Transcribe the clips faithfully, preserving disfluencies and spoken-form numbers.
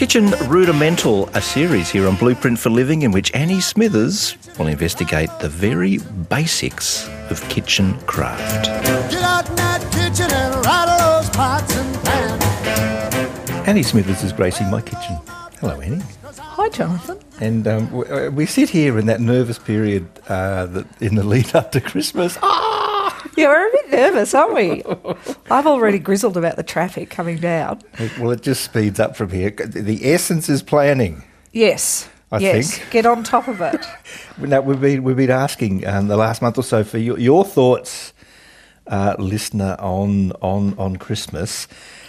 Kitchen Rudimental, a series here on Blueprint for Living in which Annie Smithers will investigate the very basics of kitchen craft. Get out in that kitchen and rattle those pots and pans. Annie Smithers is gracing my kitchen. Hello, Annie. Hi, Jonathan. And um, we, we sit here in that nervous period uh, that in the lead up to Christmas. Ah! Yeah, we're a bit nervous, aren't we? I've already grizzled about the traffic coming down. Well, it just speeds up from here. The essence is planning. Yes. I yes. think. Get on top of it. Now, we've been we've been asking um, the last month or so for your, your thoughts, uh, listener, on on on Christmas,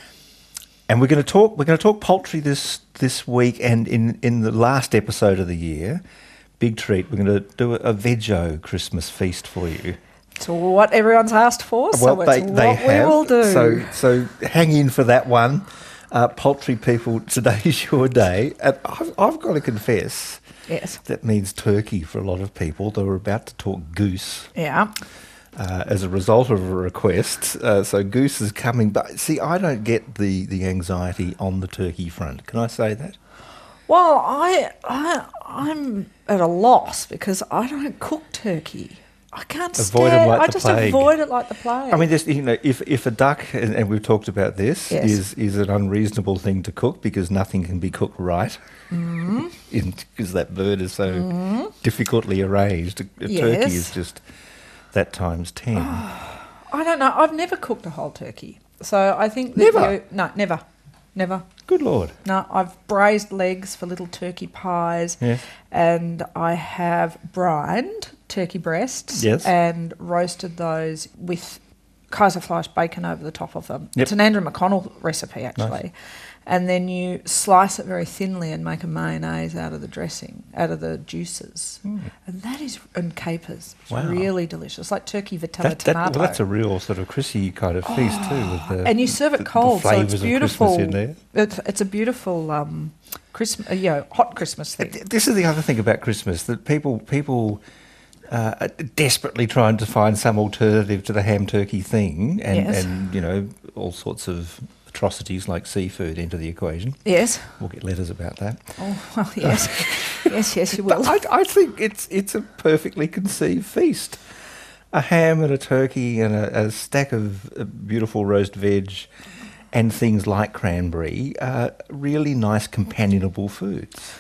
and we're going to talk we're going to talk poultry this this week, and in, in the last episode of the year, big treat. We're going to do a, a veggie Christmas feast for you. It's what everyone's asked for, so well, it's they, they what have, we will do. So so hang in for that one. Uh, poultry people, today's your day. And I've, I've got to confess, yes, that means turkey for a lot of people. They were about to talk goose. Yeah. Uh, as a result of a request. Uh, so goose is coming. But see, I don't get the, the anxiety on the turkey front. Can I say that? Well, I, I, I'm at a loss because I don't cook turkey. I can't avoid stand. Them like I the just plague. avoid it like the plague. I mean, just, you know, if if a duck, and, and we've talked about this, Yes. is is an unreasonable thing to cook because nothing can be cooked right, mm-hmm. because that bird is so mm-hmm. difficultly arranged. A, a Yes. turkey is just that times ten. Oh, I don't know. I've never cooked a whole turkey, so I think that Never? You, no, never, never. Good Lord. No, I've braised legs for little turkey pies, Yes. and I have brined turkey breasts Yes. and roasted those with Kaiserfleisch bacon over the top of them. Yep. It's an Andrew McConnell recipe, actually. Nice. And then you slice it very thinly and make a mayonnaise out of the dressing, out of the juices. Mm. And that is, and capers. It's Wow. really delicious, like turkey vitello That, that, tomato. well, that's a real sort of Chrissy kind of feast too. With the, And you serve it the- cold, the so flavours it's of beautiful. Christmas in there. It's, it's a beautiful um, Christmas, uh, you know, hot Christmas thing. This is the other thing about Christmas, that people people uh, are desperately trying to find some alternative to the ham turkey thing, and, Yes. and you know, all sorts of atrocities like seafood into the equation. Yes. We'll get letters about that. Oh, well, yes. yes, yes, you will. But I, I think it's it's a perfectly conceived feast. A ham and a turkey and a, a stack of uh, beautiful roast veg and things like cranberry are really nice companionable foods.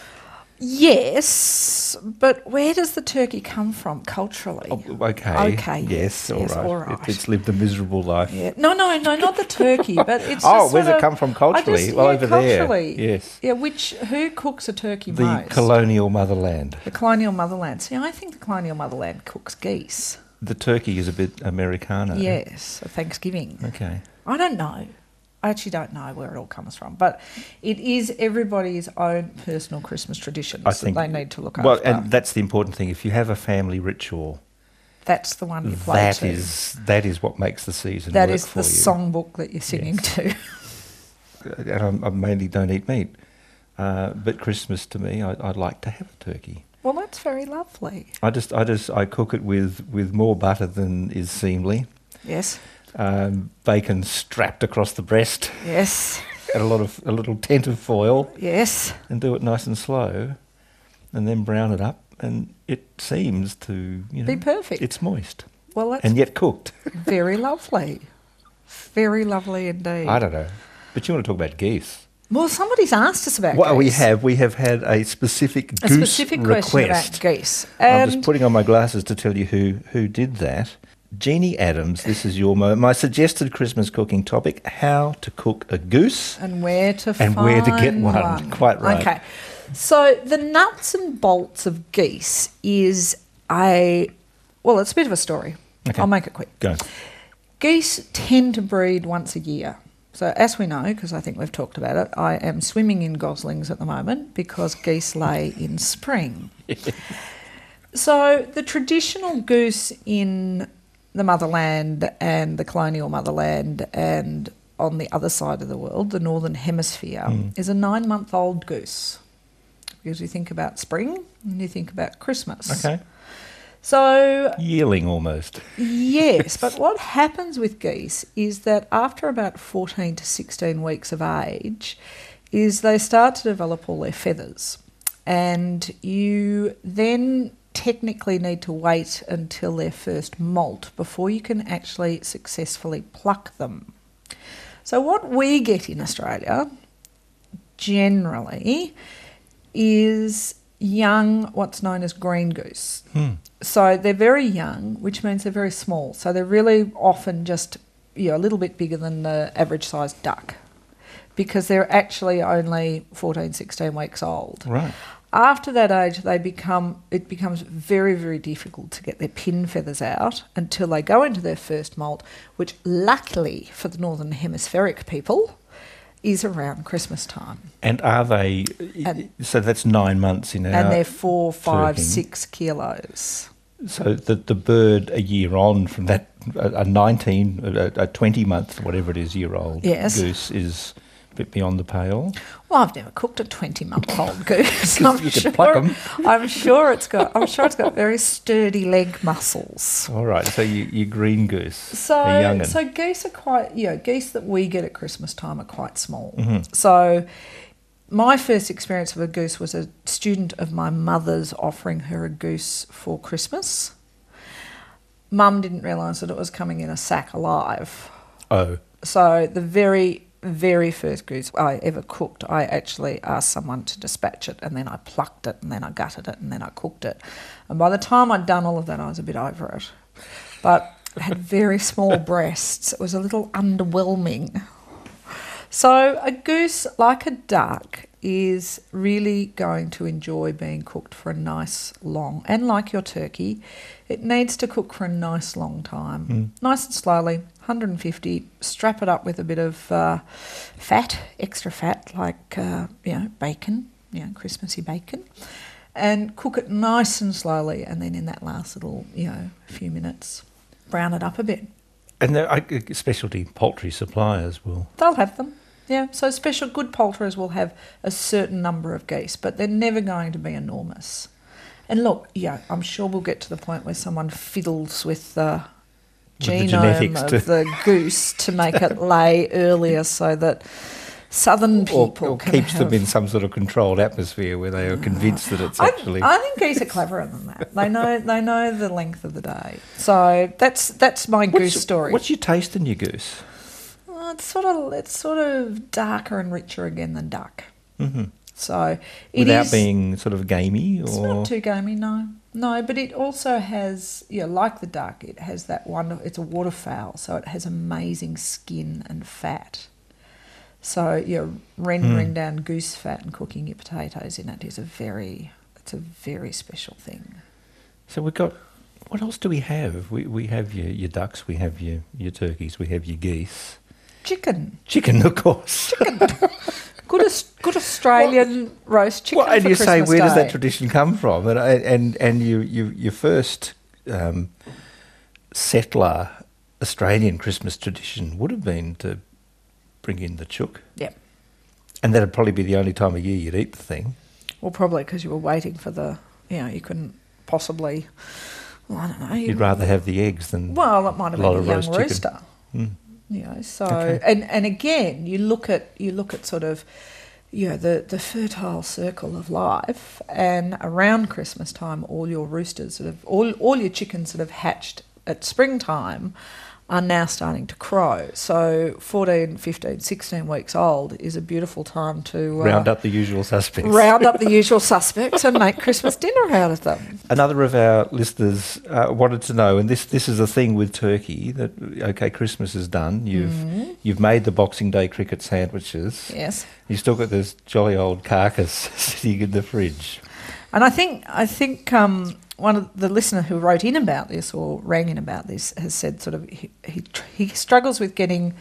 Yes, but where does the turkey come from culturally? Oh, okay. Okay, Yes, yes, all yes, right. all right. It, it's lived a miserable life. Yeah. No, no, no, not the turkey, but it's Oh, just where's sort it of- come from I culturally? just- Well, yeah, over there, culturally. yes. Yeah, which, who cooks a turkey The most? colonial motherland. The colonial motherland. See, I think the colonial motherland cooks geese. The turkey is a bit Americano. Yes, for Thanksgiving. Okay. I don't know. I actually don't know where it all comes from, but it is everybody's own personal Christmas traditions I that think they need to look Well, after. and that's the important thing. If you have a family ritual, That's the one you play that to. is that is what makes the season That work is for the you. songbook that you're singing Yes. to. And I, I mainly don't eat meat, uh, but Christmas to me, I, I'd like to have a turkey. Well, that's very lovely. I just, I just, I cook it with, with more butter than is seemly. Yes, Um, bacon strapped across the breast, yes, and a lot of a little tent of foil, yes. and do it nice and slow, and then brown it up, and it seems to you know Be perfect. It's moist Well, that's and yet cooked. very lovely. Very lovely indeed. I don't know, but you want to talk about geese? Well, somebody's asked us about Well, geese. we have we have had a specific A goose specific question request. about geese. I'm And just putting on my glasses to tell you who who did that. Jeannie Adams, this is your mo- my suggested Christmas cooking topic: how to cook a goose. and where to And find where to get one. Quite right. Okay. So the nuts and bolts of geese is a, well, it's a bit of a story. Okay. I'll make it quick. Go. Geese tend to breed once a year. So as we know, because I think we've talked about it, I am swimming in goslings at the moment because geese lay in spring. So the traditional goose in the motherland and the colonial motherland and on the other side of the world, the northern hemisphere, Mm. is a nine-month-old goose. Because you think about spring and you think about Christmas. Okay. So Yearling almost. yes, but what happens with geese is that after about fourteen to sixteen weeks of age, is they start to develop all their feathers, and you then technically need to wait until their first molt before you can actually successfully pluck them. So what we get in Australia generally is young, what's known as green goose. Hmm. So they're very young, which means they're very small. So they're really often just, you know, a little bit bigger than the average sized duck, because they're actually only fourteen, sixteen weeks old. Right. After that age, they become it becomes very, very difficult to get their pin feathers out until they go into their first molt, which luckily for the Northern Hemispheric people is around Christmas time. And are they, And- so that's nine months in our... And they're four, five, turkey. six kilos. So the the bird a year on from that, a, a nineteen, a, a twenty month, whatever it is, year old Yes. goose is a bit beyond the pale. Well, I've never cooked a twenty-month-old goose. I'm you could sure, pluck 'em. I'm sure it's got. I'm sure it's got very sturdy leg muscles. All right, so you, you green goose, So, a young'un. so geese are quite, you know, geese that we get at Christmas time are quite small. Mhm. So, my first experience of a goose was a student of my mother's offering her a goose for Christmas. Mum didn't realise that it was coming in a sack alive. Oh, So the very, very first goose I ever cooked, I actually asked someone to dispatch it, and then I plucked it, and then I gutted it, and then I cooked it. And by the time I'd done all of that, I was a bit over it. But it had very small breasts. It was a little underwhelming. So a goose, like a duck, is really going to enjoy being cooked for a nice long, and like your turkey, it needs to cook for a nice long time. Mm. Nice and slowly, one hundred fifty, strap it up with a bit of uh, fat, extra fat, like, uh, you know, bacon, you know, Christmassy bacon, and cook it nice and slowly, and then in that last little, you know, few minutes, brown it up a bit. and there, I, specialty poultry suppliers will... They'll have them. Yeah, so special good poulterers will have a certain number of geese, but they're never going to be enormous. And look, yeah, I'm sure we'll get to the point where someone fiddles with the With the genome genetics of to- the goose to make it lay earlier, so that southern Or, people or can keeps have... them in some sort of controlled atmosphere where they are convinced that it's I, actually... I think geese are cleverer than that. They know they know the length of the day. So that's that's my goose what's, story. What's your taste in your goose? Well, it's sort of it's sort of darker and richer again than duck. Hmm. So it Without is- being sort of gamey, or It's not too gamey, no. No, but it also has, yeah, like the duck, it has that one, it's a waterfowl, so it has amazing skin and fat. So, yeah, rendering Hmm. down goose fat and cooking your potatoes in it is a very, it's a very special thing. So we've got, what else do we have? We we have your, your ducks, we have your, your turkeys, we have your geese. Chicken. Chicken, of course. Good, Aus- good Australian roast chicken Well, and for you say, Christmas where does Day. that tradition come from? And and and you, you your first um, settler Australian Christmas tradition would have been to bring in the chook, Yep. and that'd probably be the only time of year you'd eat the thing. Well, probably because you were waiting for the, you know, you couldn't possibly, well, I don't know. You, You'd rather have the eggs than well, it might have a lot been a of young roast chicken. rooster. Mm. You know, so Okay. and, and again, you look at you look at sort of, you know, the, the fertile circle of life, and around Christmas time, all your roosters sort of all all your chickens that have hatched at springtime are now starting to crow. So fourteen, fifteen, sixteen weeks old is a beautiful time to uh, round up the usual suspects. round up the usual suspects and make Christmas dinner out of them. Another of our listeners uh, wanted to know, and this this is a thing with turkey, that okay, Christmas is done. You've Mm-hmm. you've made the Boxing Day cricket sandwiches. Yes. You've still got this jolly old carcass sitting in the fridge. And I think I think um, one of the listener who wrote in about this or rang in about this has said sort of he he, tr- he struggles with getting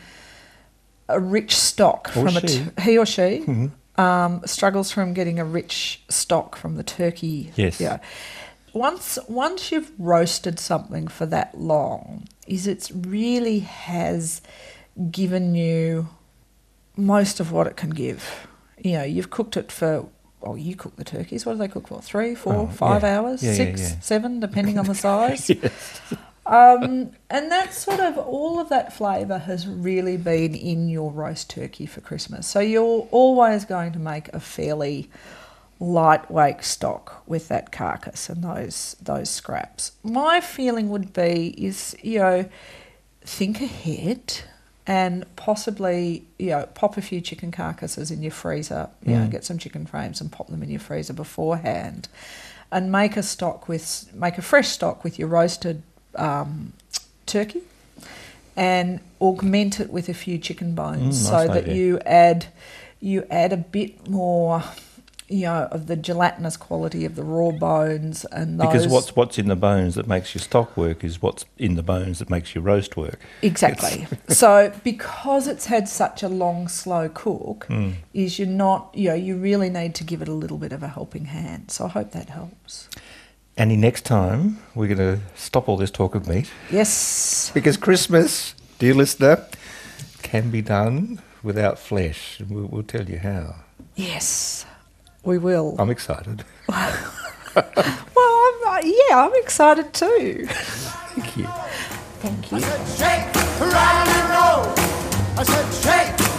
a rich stock Or from a she. t- he or she Mhm. um, struggles from getting a rich stock from the turkey. Yes. Yeah. Once once you've roasted something for that long, is it really has given you most of what it can give. You know, you've cooked it for. Well, you cook the turkeys. What do they cook for? Three, four, Oh, five yeah. hours, Yeah, yeah, six, yeah. seven, depending on the size. Yes. Um, and that's sort of all of that flavour has really been in your roast turkey for Christmas. So you're always going to make a fairly lightweight stock with that carcass and those those scraps. My feeling would be is, you know, think ahead and possibly, you know, pop a few chicken carcasses in your freezer, you know, Mm. get some chicken frames and pop them in your freezer beforehand and make a stock with, make a fresh stock with your roasted um, turkey and augment it with a few chicken bones Mm, so nice that idea. you add, you add a bit more, you know, of the gelatinous quality of the raw bones and those. Because what's what's in the bones that makes your stock work is what's in the bones that makes your roast work. Exactly. So because it's had such a long, slow cook, Mm. is you're not, you know, you really need to give it a little bit of a helping hand. So I hope that helps. Annie, next time we're going to stop all this talk of meat Yes. because Christmas, dear listener, can be done without flesh. And We'll, we'll tell you how. Yes, we will. I'm excited. Well, I'm, uh, yeah, I'm excited too. Thank you. Thank you. Shake, rattle and roll. I said shake,